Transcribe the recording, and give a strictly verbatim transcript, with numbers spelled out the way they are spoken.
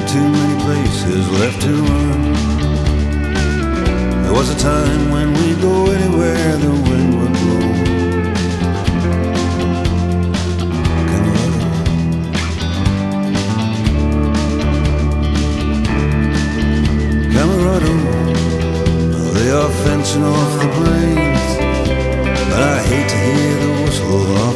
too many places left to run. There was a time when we'd go anywhere the wind would blow. Camarado, they are fencing off the plains, but I hate to hear the whistle